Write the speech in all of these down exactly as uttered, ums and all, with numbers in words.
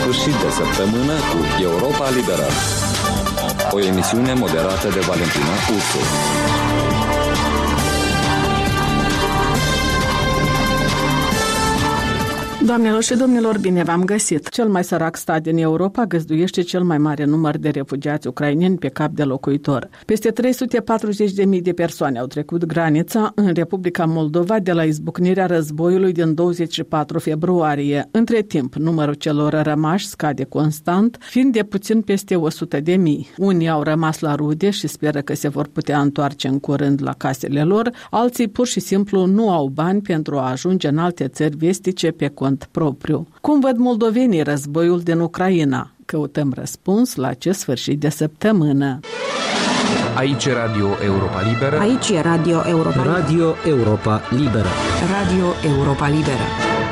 sfârșit de săptămână cu Europa Liberă. O emisiune moderată de Valentina Ursu. Doamnelor și domnilor, bine v-am găsit! Cel mai sărac stat din Europa găzduiește cel mai mare număr de refugiați ucraineni pe cap de locuitor. Peste trei sute patruzeci de mii de persoane au trecut granița în Republica Moldova de la izbucnirea războiului din douăzeci și patru februarie. Între timp, numărul celor rămași scade constant, fiind de puțin peste o sută de mii. Unii au rămas la rude și speră că se vor putea întoarce în curând la casele lor, alții pur și simplu nu au bani pentru a ajunge în alte țări vestice pe cont propriu. Cum văd moldovenii războiul din Ucraina? Căutăm răspuns la acest sfârșit de săptămână. Aici e Radio Europa Liberă. Aici e Radio Europa Liberă. Radio Europa Liberă. Radio Europa Liberă.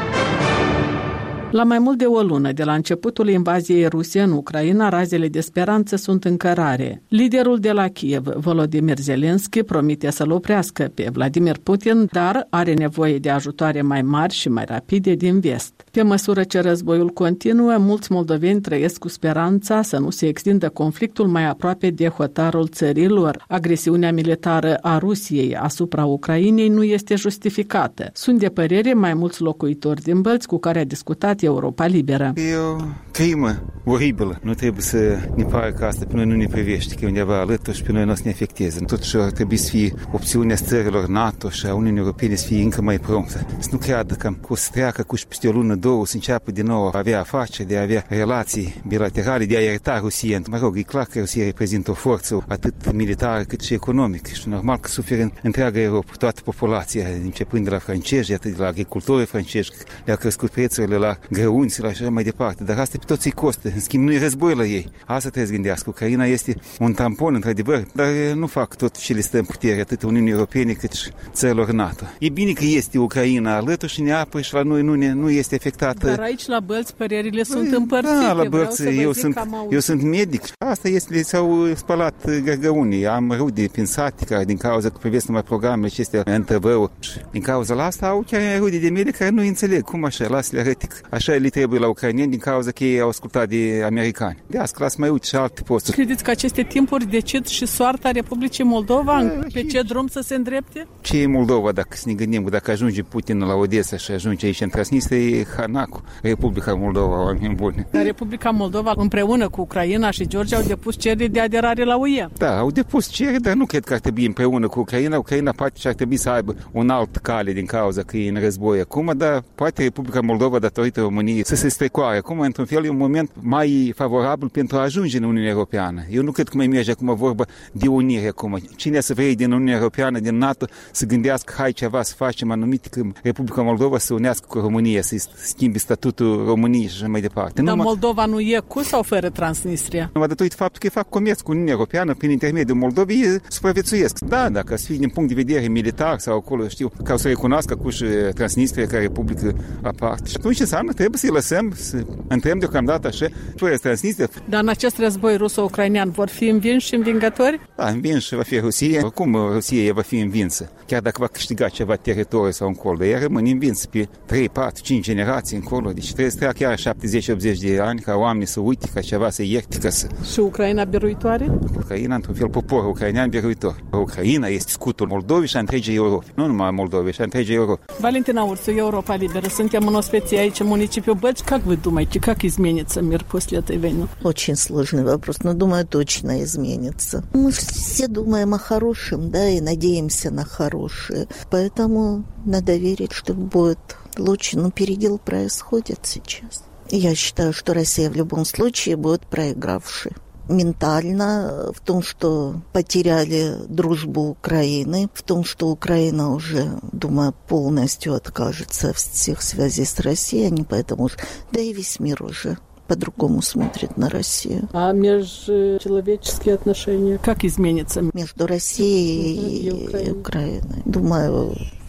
La mai mult de o lună de la începutul invaziei ruse în Ucraina, razele de speranță sunt în cărare. Liderul de la Kiev, Volodymyr Zelensky, promite să-l oprească pe Vladimir Putin, dar are nevoie de ajutoare mai mari și mai rapide din vest. Pe măsură ce războiul continuă, mulți moldoveni trăiesc cu speranța să nu se extindă conflictul mai aproape de hotarul țării lor. Agresiunea militară a Rusiei asupra Ucrainei nu este justificată. Sunt de părere mai mulți locuitori din Bălți cu care a discutat Europa Liberă. E o crimă oribilă. Nu trebuie să ne pară că asta pe noi nu ne privește, că e undeva alături și pe noi nu o să ne afecteze. Totuși ar trebui să fie opțiunea țărilor NATO și a Uniunii Europene să fie încă mai promptă. Să nu creadă că o să treacă cu și peste o lună, două, să înceapă din nou a avea afaceri, de a avea relații bilaterale, de a ierta Rusia. Mă rog, e clar că Rusia reprezintă o forță atât militară cât și economică și normal că suferă întreaga Europa, toată populația, începând de la francezi, atât de la agricultorii francezi, le-au crescut prețurile la grăunți, la așa mai departe, dar asta pe toți îi costă. În schimb, nu e război la ei. Asta trebuie să gândească. Ucraina este un tampon, într-adevăr, dar nu fac tot ce le stă în putere, atât Uniunii Europene cât și țărilor NATO. E bine că este Ucraina alături și ne apă și la noi nu, ne, nu este afectată. Dar aici la Bălți părerile sunt împărțite. Da, la Bălți eu sunt, eu sunt medic. Asta este, le s-au spălat gărgăunii. Am rude prin satica din cauza că privesc numai programele acestea în T V. Din cauza la asta au chiar rude de medic care nu înțeleg cum așa, lasă-le rătic. Așa le trebuie la ucraineni din cauza că ei au ascultat de americani. De asta, las mai uite și alte posturi. Credeți că aceste timpuri decid și soarta Republicii Moldova? Da, pe ce drum să se îndrepte? Ce e Moldova, dacă să ne gândim, dacă ajunge Putin la Odessa și ajunge aici în Transnistria, e Hanacul, Republica Moldova, oameni buni. Dar Republica Moldova împreună cu Ucraina și Georgia au depus cereri de aderare la U E. Da, au depus cereri, dar nu cred că ar trebui împreună cu Ucraina. Ucraina poate și ar trebui să aibă un alt cale din cauza că e în război acum, dar poate Republica Moldova, datorită României, să se strecoare. Acum, într-un fel, e un moment mai favorabil pentru a ajunge în Uniunea Europeană. Eu nu cred că mai merge acum vorba de unire acum. Cine să vrei din Uniunea Europeană, din NATO, să gândească, hai ceva să facem anumit, că Republica Moldova să unească cu România, să schimbi statutul României și așa mai departe. Dar numai... Moldova nu e cu sau fără Transnistria? Numai datorită faptul că fac comerț cu Uniunea Europeană, prin intermediul Moldovei, supraviețuiesc. Da, dacă să fie din punct de vedere militar sau acolo, știu, ca să recunoască cu și Transnistria ca Republică aparte. Și atunci înseamnă, trebuie să-i lăsăm, să întrebăm deocamdată așa, fără Transnistria. Dar în acest război ruso-ucrainean vor fi învinși și învingători? Da, învinși va fi Rusia. Oricum, Rusia va fi învinsă. Chiar dacă va câștiga ceva teritoriu sau încolo, ea rămâne învinsă pe trei, patru, cinci generații încolo. Deci trebuie să treacă chiar șaptezeci optzeci de ani ca oamenii să uite, ca ceva să ierte, ca să... Și Ucraina biruitoare? Ucraina, într-un fel, poporul ucrainean biruitor. Ucraina este scutul Moldovei și a întregii Europe. Nu numai Moldovei, și a întregii Europe. Valentina Ursu, Europa Liberă. Suntem în Осветия aici, în municipiul Бălți. Как вы думаете, как изменится мир после этой войны? Очень сложный вопрос, но думаю, точно изменится. Мы все думаем о хорошем, да, и надеемся на хорошее. Поэтому надо верить, что будет лучше. Но передел происходит сейчас. Я считаю, что Россия в любом случае будет проигравшей. Ментально, в том, что потеряли дружбу Украины, в том, что Украина уже, думаю, полностью откажется от всех связей с Россией, они поэтому уже, да и весь мир уже по-другому смотрит на Россию. А межчеловеческие отношения как изменятся? Между Россией и, и Украиной. Думаю,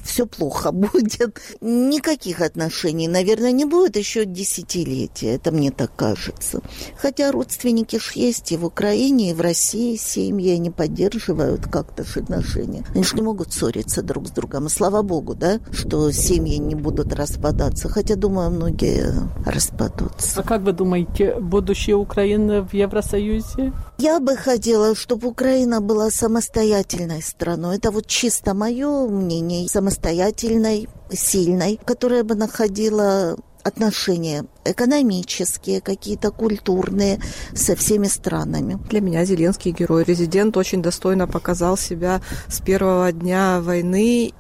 все плохо будет. Никаких отношений, наверное, не будет еще десятилетия, это мне так кажется. Хотя родственники ж есть и в Украине, и в России семьи, они поддерживают как-то ж отношения. Они же не могут ссориться друг с другом. И слава богу, да, что семьи не будут распадаться. Хотя, думаю, многие распадутся. А как вы думаете, будущее Украины в Евросоюзе? Я бы хотела, чтобы Украина была самостоятельной страной. Это вот чисто мое мнение. Самостоятельной, сильной, которая бы находила отношения экономические, какие-то культурные со всеми странами. Для меня Зеленский герой. Резидент очень достойно показал себя с первого дня войны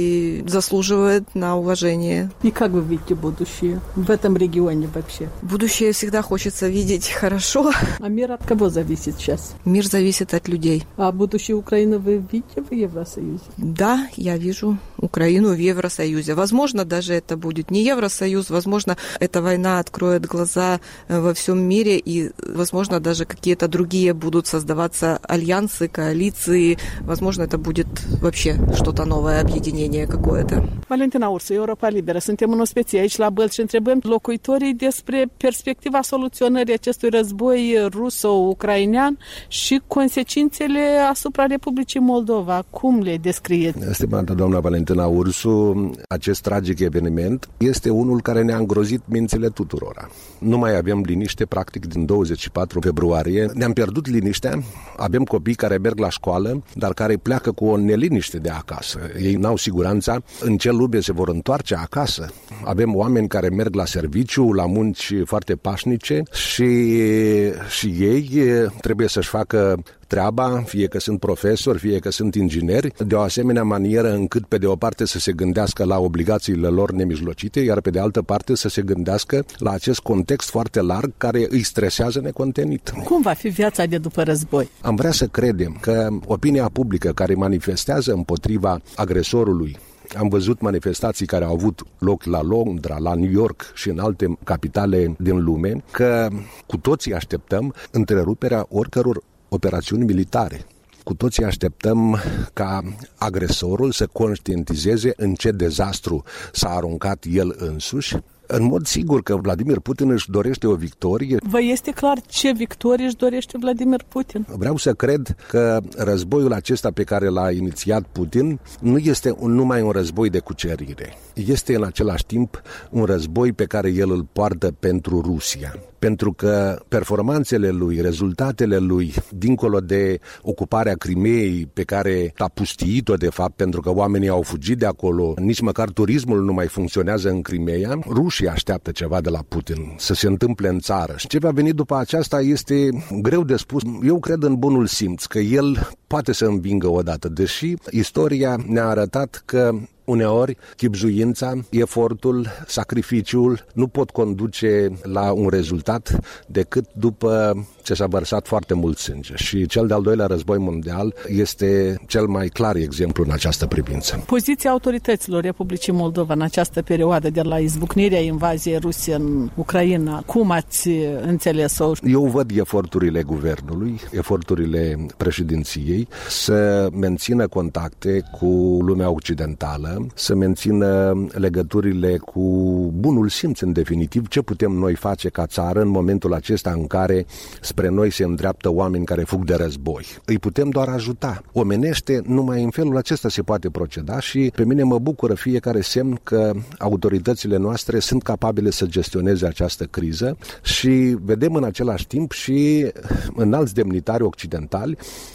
и заслуживает на уважение. И как вы видите будущее в этом регионе вообще? Будущее всегда хочется видеть хорошо. А мир от кого зависит сейчас? Мир зависит от людей. А будущее Украины вы видите в Евросоюзе? Да, я вижу Украину в Евросоюзе. Возможно, даже это будет не Евросоюз, возможно, эта война откроет глаза во всем мире, и, возможно, даже какие-то другие будут создаваться альянсы, коалиции. Возможно, это будет вообще что-то новое, объединение какое-то. Valentina Ursu, Europa Liberă. Suntem în ospecie aici la Bălți și întrebăm locuitorii despre perspectiva soluționării acestui război ruso-ucrainean și consecințele asupra Republicii Moldova. Cum le descrieți? Stimată doamna Valentina Ursu, acest tragic eveniment este unul care ne-a îngrozit mințile tuturora. Nu mai avem liniște, practic, din douăzeci și patru februarie. Ne-am pierdut liniștea, avem copii care merg la școală, dar care pleacă cu o neliniște de acasă. Ei n-au siguranța în ce lume se vor întoarce acasă. Avem oameni care merg la serviciu, la munci foarte pașnice și, și ei trebuie să-și facă treaba, fie că sunt profesori, fie că sunt ingineri, de o asemenea manieră încât pe de o parte să se gândească la obligațiile lor nemijlocite, iar pe de altă parte să se gândească la acest context foarte larg care îi stresează necontenit. Cum va fi viața de după război? Am vrea să credem că opinia publică care manifestează împotriva agresorului, am văzut manifestații care au avut loc la Londra, la New York și în alte capitale din lume, că cu toții așteptăm întreruperea oricăror operațiuni militare. Cu toții așteptăm ca agresorul să conștientizeze în ce dezastru s-a aruncat el însuși. În mod sigur că Vladimir Putin își dorește o victorie. Vă este clar ce victorie își dorește Vladimir Putin? Vreau să cred că războiul acesta pe care l-a inițiat Putin nu este un, numai un război de cucerire. Este în același timp un război pe care el îl poartă pentru Rusia. Pentru că performanțele lui, rezultatele lui, dincolo de ocuparea Crimeei pe care a pustiit-o de fapt, pentru că oamenii au fugit de acolo, nici măcar turismul nu mai funcționează în Crimeea, rușii așteaptă ceva de la Putin să se întâmple în țară. Și ce va veni după aceasta este greu de spus. Eu cred în bunul simț că el poate să învingă odată, deși istoria ne-a arătat că uneori, chibzuința, efortul, sacrificiul nu pot conduce la un rezultat decât după ce s-a vărsat foarte mult sânge. Și cel de-al doilea război mondial este cel mai clar exemplu în această privință. Poziția autorităților Republicii Moldova în această perioadă de la izbucnirea invaziei Rusiei în Ucraina, cum ați înțeles-o? Eu văd eforturile guvernului, eforturile președinției să mențină contacte cu lumea occidentală, să mențină legăturile cu bunul simț, în definitiv, ce putem noi face ca țară în momentul acesta în care spre noi se îndreaptă oameni care fug de război. Îi putem doar ajuta. Omenește, numai în felul acesta se poate proceda și pe mine mă bucură fiecare semn că autoritățile noastre sunt capabile să gestioneze această criză și vedem în același timp și înalți demnitari occidentali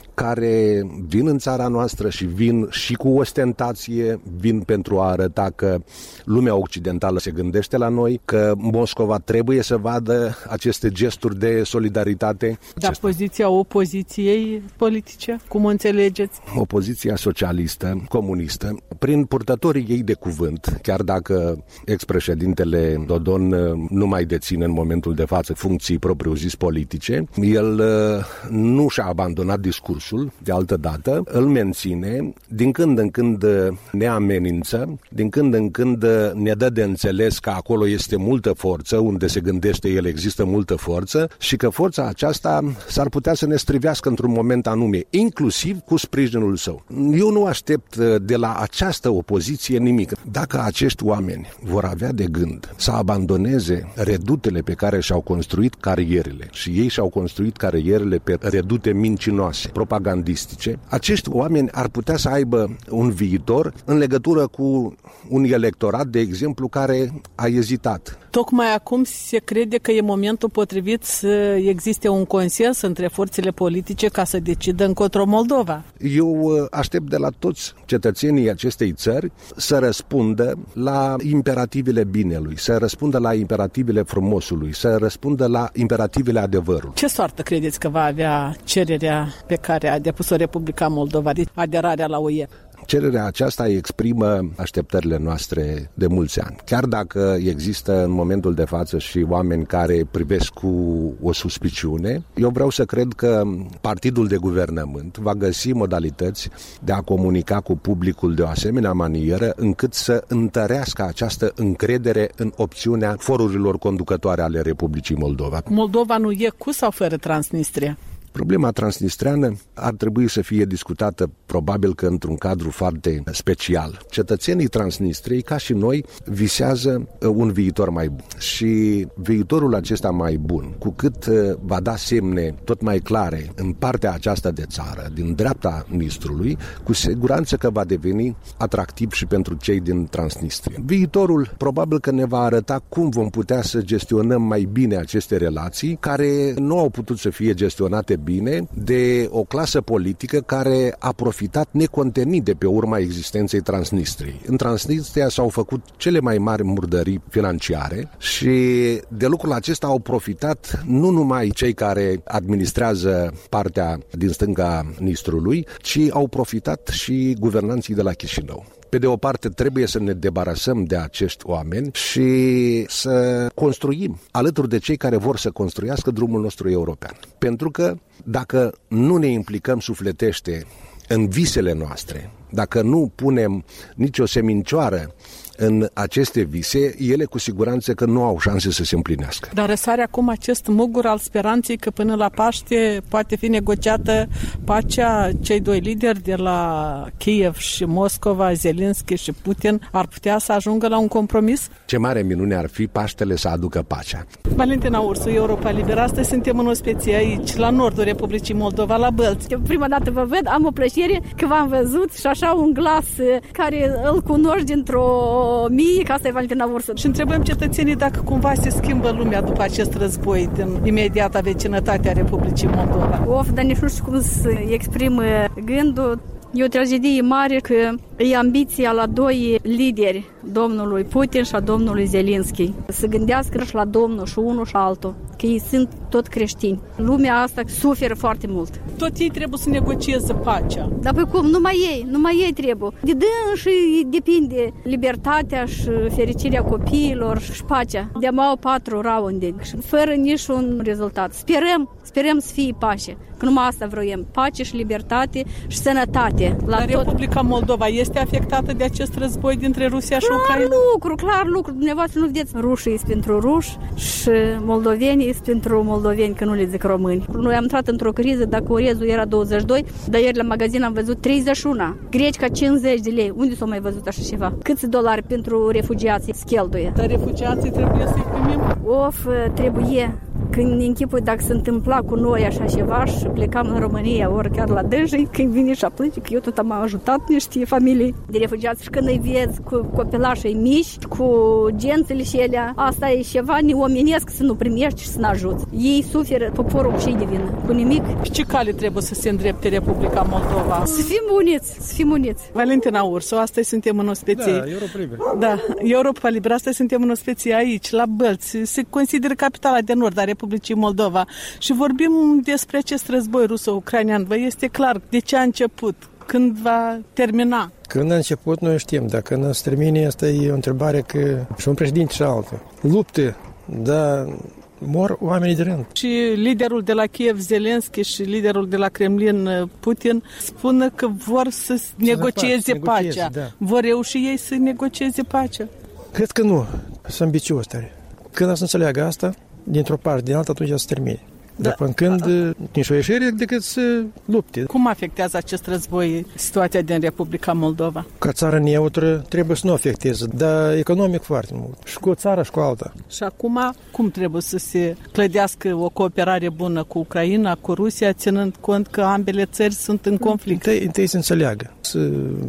care vin în țara noastră și vin și cu ostentație, vin pentru a arăta că lumea occidentală se gândește la noi, că Moscova trebuie să vadă aceste gesturi de solidaritate. Dar poziția opoziției politice, cum o înțelegeți? Opoziția socialistă, comunistă, prin purtătorii ei de cuvânt, chiar dacă ex-președintele Dodon nu mai deține în momentul de față funcții propriu-zis politice, el nu și-a abandonat discursul. rusul, de altă dată, îl menține, din când în când ne amenință, din când în când ne dă de înțeles că acolo este multă forță, unde se gândește el există multă forță și că forța aceasta s-ar putea să ne strivească într-un moment anume, inclusiv cu sprijinul său. Eu nu aștept de la această opoziție nimic. Dacă acești oameni vor avea de gând să abandoneze redutele pe care și-au construit carierele și ei și-au construit carierele pe redute mincinoase, propagandistice, acești oameni ar putea să aibă un viitor în legătură cu un electorat, de exemplu, care a ezitat. Tocmai acum se crede că e momentul potrivit să existe un consens între forțele politice ca să decidă încotro Moldova. Eu aștept de la toți cetățenii acestei țări să răspundă la imperativele binelui, să răspundă la imperativele frumosului, să răspundă la imperativele adevărului. Ce soartă credeți că va avea cererea pe care a depus-o Republica Moldova de aderarea la U E? Cererea aceasta exprimă așteptările noastre de mulți ani. Chiar dacă există în momentul de față și oameni care privesc cu o suspiciune, eu vreau să cred că partidul de guvernământ va găsi modalități de a comunica cu publicul de o asemenea manieră încât să întărească această încredere în opțiunea forurilor conducătoare ale Republicii Moldova. Moldova nu e cu sau fără Transnistria? Problema transnistreană ar trebui să fie discutată probabil că într-un cadru foarte special. Cetățenii Transnistriei, ca și noi, visează un viitor mai bun. Și viitorul acesta mai bun, cu cât va da semne tot mai clare în partea aceasta de țară, din dreapta Nistrului, cu siguranță că va deveni atractiv și pentru cei din Transnistria. Viitorul probabil că ne va arăta cum vom putea să gestionăm mai bine aceste relații, care nu au putut să fie gestionate bine de o clasă politică care a profitat necontenit de pe urma existenței Transnistriei. În Transnistria s-au făcut cele mai mari murdării financiare și de lucrul acesta au profitat nu numai cei care administrează partea din stânga Nistrului, ci au profitat și guvernanții de la Chișinău. Pe de o parte, trebuie să ne debarasăm de acești oameni și să construim alături de cei care vor să construiască drumul nostru european. Pentru că dacă nu ne implicăm sufletește în visele noastre, dacă nu punem nicio semincioară în aceste vise, ele cu siguranță că nu au șanse să se împlinească. Dar răsare acum acest mugur al speranței că până la Paște poate fi negociată pacea. Cei doi lideri de la Kiev și Moscova, Zelenski și Putin, ar putea să ajungă la un compromis? Ce mare minune ar fi Paștele să aducă pacea. Valentina Ursu, Europa Liberă. Astăzi suntem în ospecie aici, la nordul Republicii Moldova, la Bălți. Prima dată vă văd, am o plăcere că v-am văzut și așa un glas care îl cunoști dintr-o mie, că asta e Valentina Ursu. Și întrebăm cetățenii dacă cumva se schimbă lumea după acest război din imediata vecinătate a Republicii Moldova. Of, dar nici nu știu cum să exprim gândul. E o tragedie mare că e ambiția la doi lideri, domnului Putin și a domnului Zelenski, să gândească și la domnul și unul și altul, că ei sunt tot creștini. Lumea asta suferă foarte mult. Tot ei trebuie să negocieze pacea. Dar pe cum? Numai ei, numai ei trebuie. De dânsii depinde libertatea și fericirea copiilor și pacea. De-am au patru raunde și fără niciun rezultat. Sperăm, sperăm să fie pace. Că numai asta vroiem, pace și libertate și sănătate. La Dar tot. Republica Moldova este afectată de acest război dintre Rusia și clar Ucraina? Clar lucru, clar lucru. Dumneavoastră nu vedeți, rușii sunt pentru ruși și moldovenii sunt pentru moldoveni, că nu le zic români. Noi am intrat într-o criză, dacă orezul era douăzeci și doi, dar ieri la magazin am văzut treizeci și unu. Greci ca cincizeci de lei. Unde s-au mai văzut așa ceva? Câți dolari pentru refugiații schelduie? Dar refugiații trebuie să-i primim? Of, trebuie. Când ne închipui dacă se întâmpla cu noi așa ceva și plecam în România, ori chiar la dânsii, când vine și plânge, că eu tot am ajutat niște familii de refugiați și când îi vezi cu copilașii mici, cu gențele și elea, asta e ceva neomenesc să nu primești și să nu ajuți. Ei suferă, poporul cu ce devină, cu nimic. Pe ce cale trebuie să se îndrepte Republica Moldova? Să fim uniți, să fim uniți. Valentina Ursu, astăzi suntem în ospeție. Da, Europa Liberă. Da, Europa Liberă, astăzi suntem în ospeție aici, la Bălți. Se consideră capitala de nord a Republicii Moldova și vorbim despre acest război ruso-ucrainean. Vă este clar de ce a început, când va termina? Când a început, noi știm. Dacă nu se termine, asta e o întrebare că și un președinte și altul. Lupte, dar mor oamenii de rând. Și liderul de la Kiev, Zelensky, și liderul de la Kremlin, Putin, spun că vor să negocieze pacea. Da. Vor reuși ei să negocieze pacea? Cred că nu. Sunt ambicios tare. Când o să înțeleagă asta, dintr-o parte, din alta, atunci o să termine. Dar da. Până când nici o ieșire decât să lupte. Cum afectează acest război situația din Republica Moldova? Ca țară neutră trebuie să nu afecteze, dar economic foarte mult. Și cu o țară și cu alta. Și acum cum trebuie să se clădească o cooperare bună cu Ucraina, cu Rusia, ținând cont că ambele țări sunt în conflict? Întâi, întâi să înțeleagă, să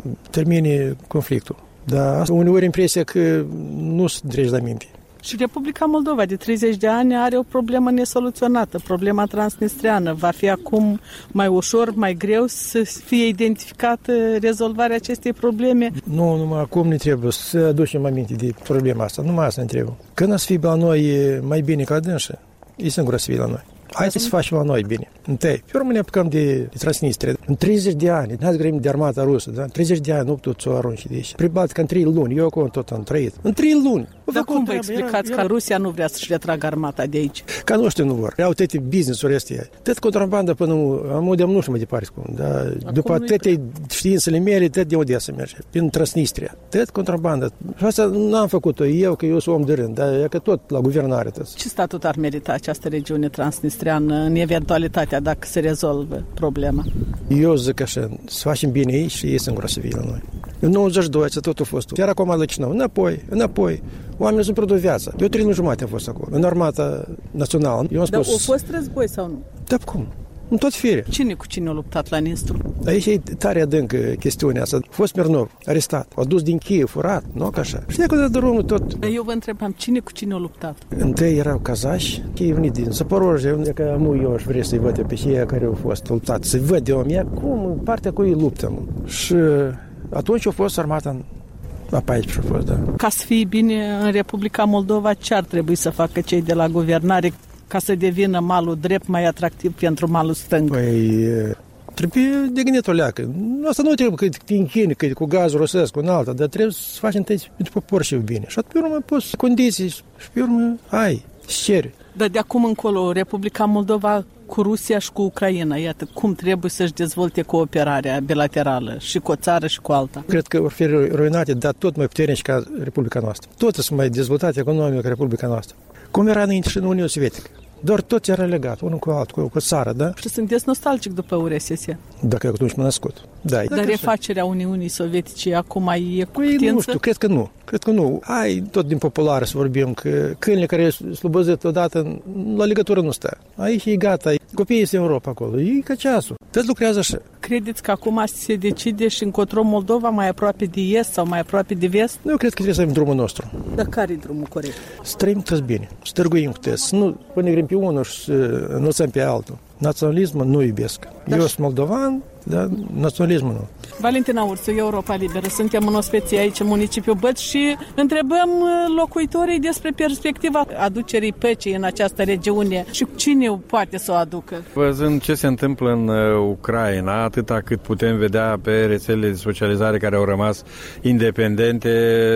termine conflictul. Dar uneori impresia că nu se trece la minte. Și Republica Moldova de treizeci de ani are o problemă nesoluționată, problema transnistreană. Va fi acum mai ușor, mai greu să fie identificată rezolvarea acestei probleme? Nu, numai acum ne trebuie să aducem aminte de problema asta, numai asta ne trebuie. Când o să fie la noi mai bine ca dânsă, e singură să fie la noi. Haideți să facem la noi bine. Întâi, pe urmă ne apucăm de, de Transnistria. În treizeci de ani, n-ați grăbit de armata rusă, da? treizeci de ani nu putut să o arunci de aici. Pribat că în trei luni, eu acolo tot am trăit. În trei luni. Dar cum vă explicați că Rusia nu vrea să-și retragă armata de aici? Ca nu știu, nu vor. Au toate business-uri astea. Tot contrabanda până am unde am nu știu mai departe cum. Dar după toate științele mele, tot de Odessa merge. Prin Transnistria. Tot contrabanda. Și asta n-am făcut-o eu, că eu sunt om de rând. Dar e că tot la guvernare. Tot. Ce statut ar merita această regiune transnistreană în eventualitatea dacă se rezolvă problema? Eu zic așa, să facem bine aici și ei singură să vină la noi. În nouăzeci și doi, tot a fost. Chiar acum la Chișinău, înapoi, înapoi. Oamenii sunt produs viața. Eu trei luni jumate am fost acolo, în armata națională. Eu am Dar spus, a fost război sau nu? Da, cum? În tot fire. Cine cu cine a luptat la Nistru? Aici e tare adâncă chestiunea asta. A fost Smirnov, arestat, a dus din Kiev, furat, nu ca așa. Și de acolo de drumul tot. Eu vă întrebam, cine cu cine a luptat? Întâi erau kazași, ei venit din Zaporozhye, unde că amu eu aș vrea să-i văd pe cei care au fost luptați. Să-i văd de om, ea cum, în partea cu ei luptăm. Și atunci a fost armata în la paisprezece a fost, da. Ca să fie bine în Republica Moldova, ce ar trebui să facă cei de la guvernare ca să devină malul drept mai atractiv pentru malul stâng? Păi, trebuie de gândit o leacă. Asta nu trebuie că te închini, că cu gazul rusesc, cu un alta, dar trebuie să faci întâi după porții bine. Și pe urmă poți condiții și pe urmă ai, și ceri. Dar de acum încolo, Republica Moldova cu Rusia și cu Ucraina, iată, cum trebuie să-și dezvolte cooperarea bilaterală și cu o țară și cu alta? Cred că vor fi ruinate, dar tot mai puternici ca Republica noastră. Tot sunt mai dezvoltate economic ca Republica noastră. Cum era înainte și în Uniunea Sovietică. Doar tot era legat, unul cu altul, cu, cu țara, da? Și sunteți nostalgic după U R S S? Dacă atunci m-am născut. Da, dar refacerea Uniunii Sovietice acum e cu păi, nu știu, cred că nu. Cred că nu. Hai tot din popular să vorbim că câinile care slobozit odată la legătură nu stă. Aici e gata. Copiii sunt în Europa acolo. E ca ceasul. Tot lucrează așa. Credeți că acum se decide și încotro Moldova mai aproape de est sau mai aproape de vest? Eu cred că trebuie să avem drumul nostru. Dar care e drumul corect? Să trăim toți bine. Să târguim cu tăi. Să nu până pe unul și să înălțăm pe altul. Naționalismul nu iubesc. Da. Eu sunt moldovan, dar naționalismul nu. Valentina Ursu, Europa Liberă. Suntem în ospeție aici, în municipiul Băț, și întrebăm locuitorii despre perspectiva aducerii păcii în această regiune și cine poate să o aducă. Văzând ce se întâmplă în Ucraina, atâta cât putem vedea pe rețelele de socializare care au rămas independente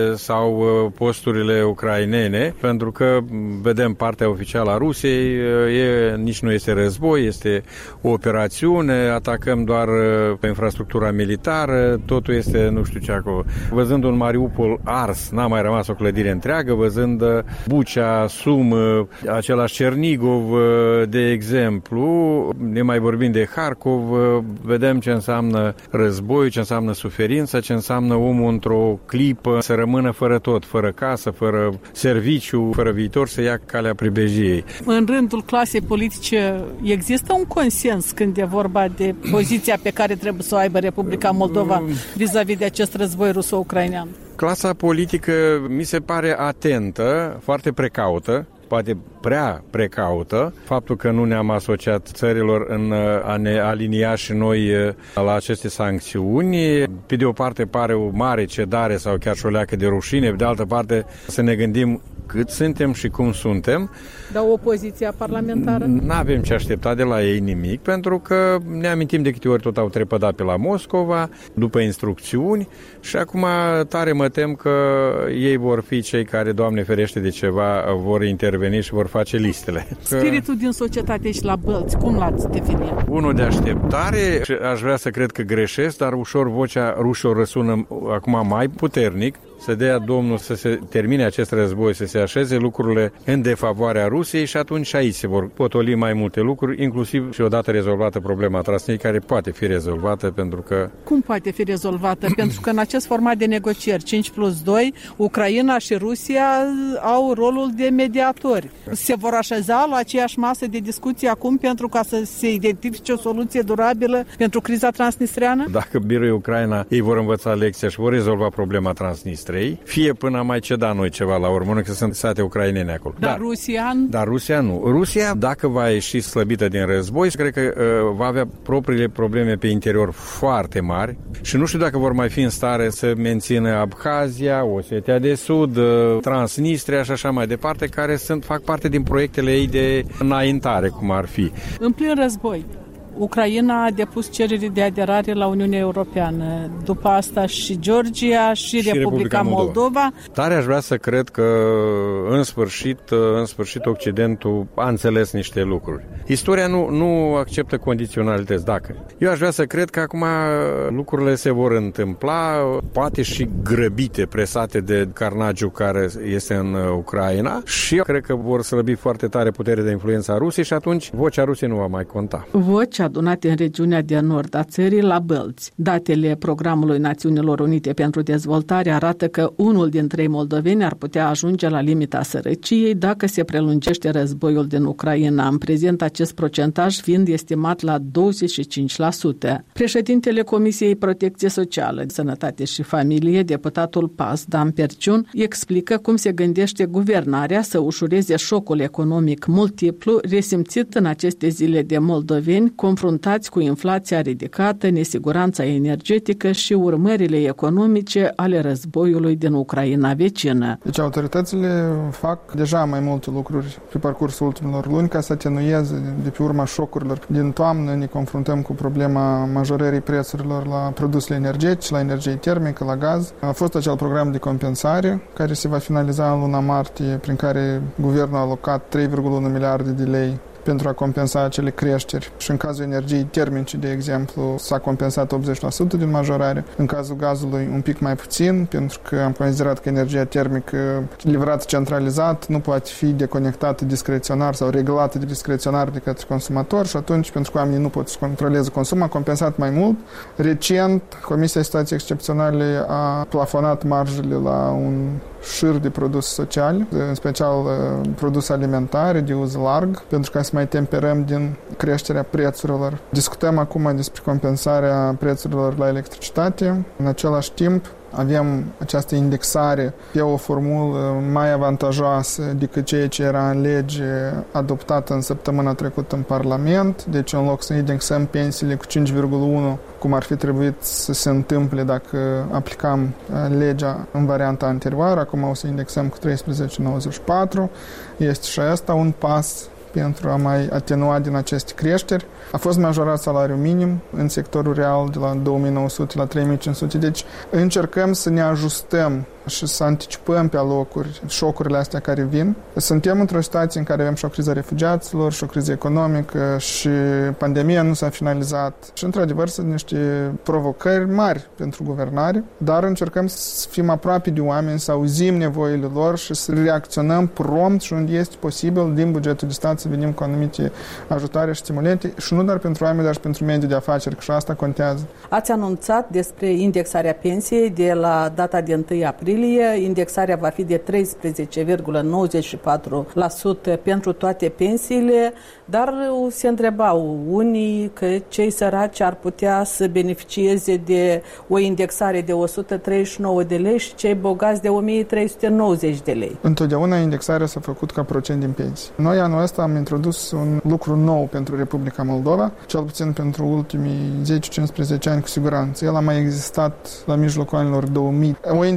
sau posturile ucrainene, pentru că vedem partea oficială a Rusiei, e, nici nu este război, este o operațiune, atacăm doar pe infrastructura militară, totul este nu știu ce acolo. Văzând un Mariupol ars, n-a mai rămas o clădire întreagă, văzând Bucea, Sum, același Cernigov, de exemplu, ne mai vorbim de Harkov, vedem ce înseamnă război, ce înseamnă suferință, ce înseamnă omul într-o clipă să rămână fără tot, fără casă, fără serviciu, fără viitor, să ia calea pribejiei. În rândul clasei politice există un consens când e vorba de poziția pe care trebuie să o aibă Republica Moldova vis-a-vis de acest război ruso-ucrainean? Clasa politică mi se pare atentă, foarte precaută, poate prea precaută, faptul că nu ne-am asociat țărilor în a ne alinia și noi la aceste sancțiuni. Pe de o parte pare o mare cedare sau chiar și o leacă de rușine, pe de altă parte să ne gândim cât suntem și cum suntem. Dar opoziția parlamentară? N-avem ce aștepta de la ei nimic, pentru că ne amintim de câte ori tot au trepădat pe la Moscova, după instrucțiuni, și acum tare mă tem că ei vor fi cei care, Doamne ferește de ceva, vor interveni și vor face listele. Spiritul din societate și la Bălți, cum l-ați definit? Unul de așteptare, și aș vrea să cred că greșesc, dar ușor vocea rușilor răsună acum mai puternic, să dea Domnul să se termine acest război, să se așeze lucrurile în defavoarea Rusiei și atunci aici se vor potoli mai multe lucruri, inclusiv și odată rezolvată problema Transnistriei, care poate fi rezolvată pentru că... Cum poate fi rezolvată? Pentru că în acest format de negocieri cinci plus doi, Ucraina și Rusia au rolul de mediatori. Se vor așeza la aceeași masă de discuție acum pentru ca să se identifice o soluție durabilă pentru criza transnistreană? Dacă birui Ucraina, ei vor învăța lecția și vor rezolva problema Transnistriei, fie până am mai ceda noi ceva la urmă, că sunt sate ucrainene acolo. Dar, dar Rusia? Dar Rusia nu. Rusia, dacă va ieși slăbită din război, cred că uh, va avea propriile probleme pe interior foarte mari și nu știu dacă vor mai fi în stare să mențină Abhazia, Osetia de Sud, uh, Transnistria și așa mai departe, care sunt, fac parte din proiectele ei de înaintare, cum ar fi. În plin război, Ucraina a depus cereri de aderare la Uniunea Europeană. După asta și Georgia și, și Republica, Republica Moldova. Moldova. Tare aș vrea să cred că în sfârșit, în sfârșit Occidentul a înțeles niște lucruri. Istoria nu, nu acceptă condiționalități. Dacă. Eu aș vrea să cred că acum lucrurile se vor întâmpla, poate și grăbite, presate de carnagiul care este în Ucraina, și eu cred că vor slăbi foarte tare puterea de influență a Rusiei și atunci vocea Rusiei nu va mai conta. Voci adunate în regiunea de nord a țării la Bălți. Datele Programului Națiunilor Unite pentru Dezvoltare arată că unul din trei moldoveni ar putea ajunge la limita sărăciei dacă se prelungește războiul din Ucraina. În prezent, acest procentaj fiind estimat la douăzeci și cinci la sută. Președintele Comisiei Protecție Socială, Sănătate și Familie, deputatul P A S, Dan Perciun, explică cum se gândește guvernarea să ușureze șocul economic multiplu resimțit în aceste zile de moldoveni confruntați cu inflația ridicată, nesiguranța energetică și urmările economice ale războiului din Ucraina vecină. Deci autoritățile fac deja mai multe lucruri pe parcursul ultimilor luni ca să atenueze de pe urma șocurilor. Din toamnă ne confruntăm cu problema majorării prețurilor la produsele energetice, la energie termică, la gaz. A fost acel program de compensare care se va finaliza în luna martie, prin care guvernul a alocat trei virgulă unu miliarde de lei pentru a compensa acele creșteri. Și în cazul energiei termice, de exemplu, s-a compensat optzeci la sută din majorare. În cazul gazului un pic mai puțin, pentru că am considerat că energia termică livrată centralizat nu poate fi deconectată discreționar sau reglată discreționar de către consumator și atunci, pentru că oamenii nu pot să controleze consumul, a compensat mai mult. Recent, Comisia Situații Excepționale a plafonat marjele la un șir de produse sociale, în special produse alimentare de uz larg, pentru ca să mai temperăm din creșterea prețurilor. Discutăm acum despre compensarea prețurilor la electricitate. În același timp, avem această indexare pe o formulă mai avantajoasă decât ceea ce era în lege adoptată în săptămâna trecută în Parlament. Deci, în loc să indexăm pensiile cu cinci virgulă unu, cum ar fi trebuit să se întâmple dacă aplicam legea în varianta anterioară, acum o să indexăm cu treisprezece virgulă nouăzeci și patru. Este și asta un pas pentru a mai atenua din aceste creșteri. A fost majorat salariul minim în sectorul real de la două mii nouă sute la trei mii cinci sute. Deci încercăm să ne ajustăm și să anticipăm pe alocuri șocurile astea care vin. Suntem într-o situație în care avem și o criză refugiaților și o criză economică și pandemia nu s-a finalizat. Și într-adevăr sunt niște provocări mari pentru guvernare, dar încercăm să fim aproape de oameni, să auzim nevoile lor și să reacționăm prompt și unde este posibil din bugetul de stat să venim cu anumite ajutoare și stimulente și nu doar pentru oameni, dar și pentru mediul de afaceri, că și asta contează. Ați anunțat despre indexarea pensiei de la data de întâi aprilie. Indexarea va fi de treisprezece virgulă nouăzeci și patru la sută pentru toate pensiile, dar se întrebau unii că cei săraci ar putea să beneficieze de o indexare de o sută treizeci și nouă de lei și cei bogați de o mie trei sute nouăzeci de lei. Întotdeauna indexarea s-a făcut ca procent din pensii. Noi anul ăsta am introdus un lucru nou pentru Republica Moldova, cel puțin pentru ultimii zece cincisprezece ani cu siguranță. El a mai existat la mijlocul anilor două mii. O indexare de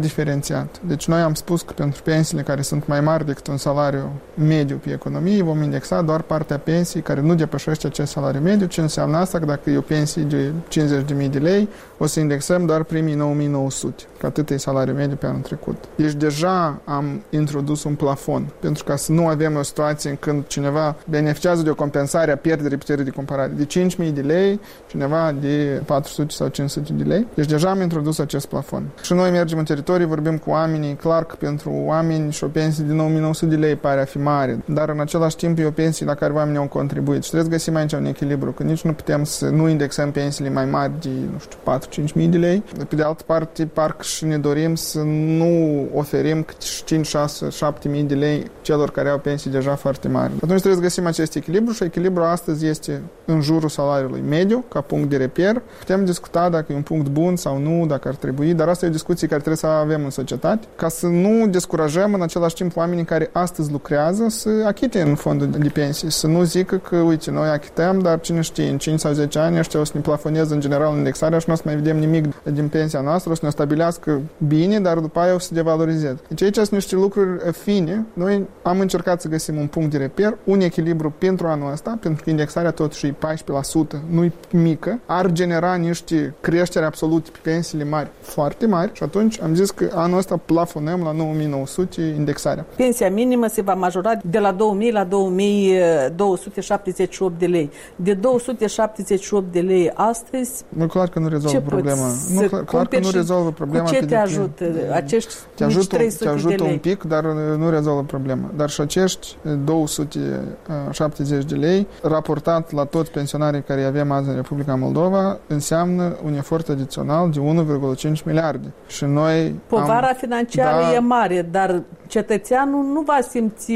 diferențiat. Deci noi am spus că pentru pensiile care sunt mai mari decât un salariu mediu pe economie, vom indexa doar partea pensiei care nu depășește acest salariu mediu. Ce înseamnă asta? Că dacă e o pensie de cincizeci de mii de lei, o să indexăm doar primii nouă mii nouă sute, că atât e salariul mediu pe anul trecut. Deci deja am introdus un plafon, pentru ca să nu avem o situație în când cineva beneficiază de o compensare a pierderii puterii de cumpărare de cinci mii de lei, cineva de patru sute sau cinci sute de lei. Deci deja am introdus acest plafon. Și noi mergem în teritorii, vorbim cu oamenii, clar că pentru oameni și o pensie de nouă mii nouă sute de lei pare a fi mare, dar în același timp e o pensie la care oamenii au contribuit. Și trebuie să găsim aici un echilibru, că nici nu putem să nu indexăm pensiile mai mari de, nu știu, patru-cinci mii de lei. Pe de altă parte, parcă și ne dorim să nu oferim cinci, șase, șapte mii de lei celor care au pensii deja foarte mari. Atunci trebuie să găsim acest echilibru și echilibru astăzi este în jurul salariului mediu, ca punct de reper. Putem discuta dacă e un punct bun sau nu, dacă ar trebui, dar asta e o discuție care trebuie să avem în societate, ca să nu descurajăm în același timp oamenii care astăzi lucrează să achite în fondul de pensii, să nu zică că, uite, noi achităm, dar cine știe, în cinci sau zece ani ăștia o să ne plafoneze în general indexarea și nu o să mai vedem nimic din pensia noastră, o să ne stabilească bine, dar după aia o să se devalorizeze. Deci aici sunt niște lucruri fine. Noi am încercat să găsim un punct de reper, un echilibru pentru anul ăsta, pentru că indexarea totuși e paisprezece la sută, nu-i mică, ar genera niște creșteri absolute pe pensiile mari, foarte mari, și atunci am zis că anul ăsta plafonăm la nouă mii nouă sute indexarea. Pensia minimă se va majora de la două mii la două mii două sute șaptezeci și opt de lei. De două sute șaptezeci și opt de lei astăzi, nu, clar că nu rezolvă problema. Nu, clar, clar că nu rezolvă problema. Cu ce te ajută acești te ajută, trei sute te ajută de lei? Un pic, dar nu rezolvă problema. Dar și acești două sute șaptezeci de lei, raportat la toți pensionarii care avem azi în Republica Moldova, înseamnă un efort adițional de unu virgulă cinci miliarde. Și noi povara am, financiară da, e mare, dar cetățeanul nu va simți.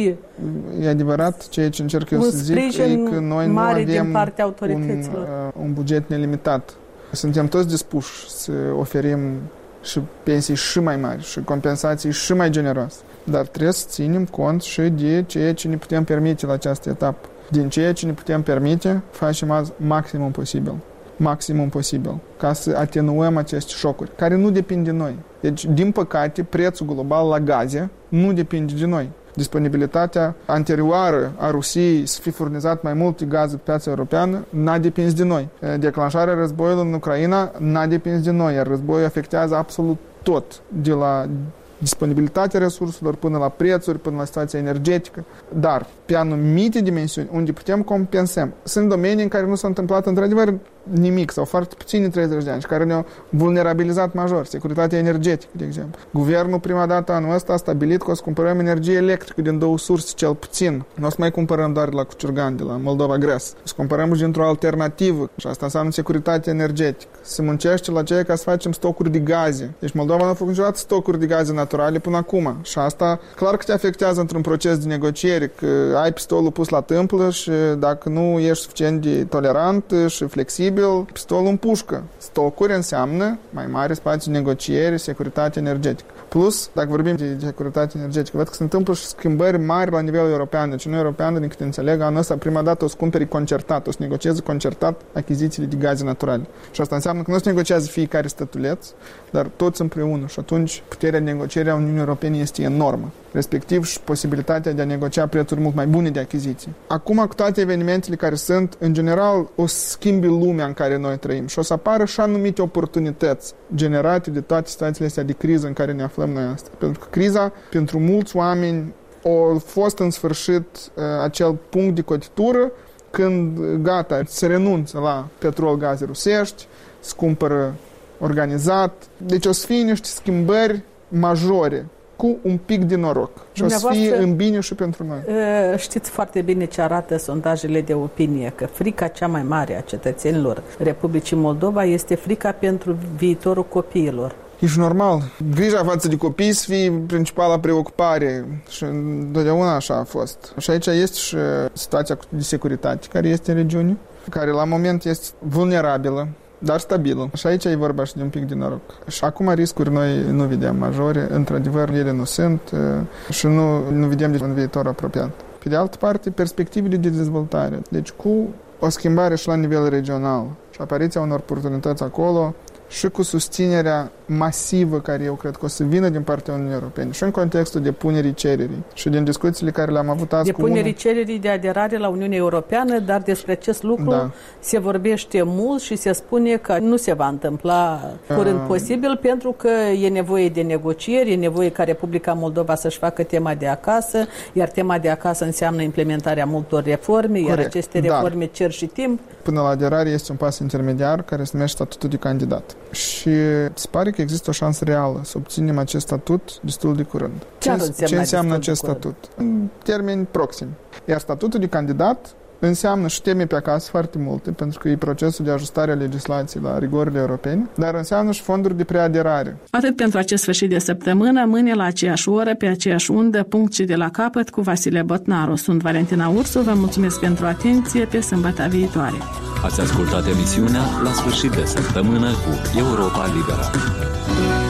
E adevărat, ceea ce încerc eu să zic e că noi nu avem un, un buget nelimitat. Suntem toți dispuși să oferim și pensii și mai mari și compensații și mai generoase. Dar trebuie să ținem cont și de ceea ce ne putem permite la această etapă. Din ceea ce ne putem permite, facem azi maximum posibil. Maximum posibil. Ca să atenuăm aceste șocuri, care nu depind de noi. Deci, din păcate, prețul global la gaze nu depinde de noi. Disponibilitatea anterioară a Rusiei să fie furnizat mai multe gaze pe piața europeană n-a depins de noi. Declanșarea războiului în Ucraina n-a depins de noi, iar războiul afectează absolut tot, de la disponibilitatea resurselor până la prețuri, până la situația energetică. Dar, pe anumite dimensiuni, unde putem compensăm, sunt domenii în care nu s-a întâmplat într-adevăr nimic sau foarte puțin în treizeci de ani și care ne-au vulnerabilizat major. Securitatea energetică, de exemplu. Guvernul prima dată anul ăsta a stabilit că o să cumpărăm energie electrică din două surse cel puțin. Nu o să mai cumpărăm doar de la Cuciurgan, de la Moldova Gres. O să cumpărăm și dintr-o alternativă. Și asta înseamnă securitate energetică. Se muncește la ceea ca să facem stocuri de gaze. Deci Moldova nu a făcut niciodată stocuri de gaze naturale până acum. Și asta clar că te afectează într-un proces de negociere, că ai pistolul pus la tâmplă și dacă nu ești suficient de tolerant și flexibil, pistolul în pușcă. Stocuri înseamnă mai mare spațiu de negociere, securitate energetică. Plus, dacă vorbim de securitate energetică, văd că se întâmplă și schimbări mari la nivel european. Deci Uniunea Europeană, din câte înțeleg, anul ăsta prima dată o să cumpere concertat, o să negocieze concertat achizițiile de gaze naturale. Și asta înseamnă că nu se negociază fiecare stătuleț, dar toți împreună. Și atunci puterea de negociere a Uniunii Europene este enormă. Respectiv și posibilitatea de a negocia prețuri mult mai bune de achiziții. Acum, cu toate evenimentele care sunt, în general, o să schimbi lumea în care noi trăim și o să apară și anumite oportunități generate de toate situațiile astea de criză în care ne aflăm noi astăzi. Pentru că criza, pentru mulți oameni, a fost în sfârșit acel punct de cotitură când, gata, se renunță la petrol, gaze rusești, se cumpără organizat. Deci o să fie niște schimbări majore cu un pic de noroc. Și o să fie în bine și pentru noi. Știți foarte bine ce arată sondajele de opinie, că frica cea mai mare a cetățenilor Republicii Moldova este frica pentru viitorul copiilor. E și normal. Grija față de copii să fie principala preocupare și întotdeauna așa a fost. Și aici este și situația de securitate care este în regiune, care la moment este vulnerabilă, dar stabilă. Și aici e vorba și de un pic de noroc. Și acum riscuri noi nu vedem majore, într-adevăr ele nu sunt și nu, nu vedem de un viitor apropiat. Pe de altă parte, perspectivele de dezvoltare. Deci cu o schimbare și la nivel regional și apariția unor oportunități acolo și cu susținerea masivă care eu cred că o să vină din partea Uniunii Europene și în contextul depunerii cererii și din discuțiile care le-am avut azi depunerii cu unul... cererii de aderare la Uniunea Europeană, dar despre acest lucru da. se vorbește mult și se spune că nu se va întâmpla curând uh... posibil pentru că e nevoie de negocieri, e nevoie ca Republica Moldova să-și facă tema de acasă, iar tema de acasă înseamnă implementarea multor reforme, Corect. iar aceste reforme da. cer și timp. Până la aderare este un pas intermediar care se numește statutul de candidat. Și se pare că există o șansă reală să obținem acest statut destul de curând. Ce, ce înseamnă, ce înseamnă acest statut? În termeni proximi. Iar statutul de candidat înseamnă și teme pe acasă foarte multe, pentru că e procesul de ajustare a legislației la rigorile europene, dar înseamnă și fonduri de preaderare. Atât pentru acest sfârșit de săptămână, mâine la aceeași oră, pe aceeași undă, punct și de la capăt cu Vasile Botnaru. Sunt Valentina Ursu, vă mulțumesc pentru atenție, pe sâmbătă viitoare. Ați ascultat emisiunea La sfârșit de săptămână cu Europa Liberă.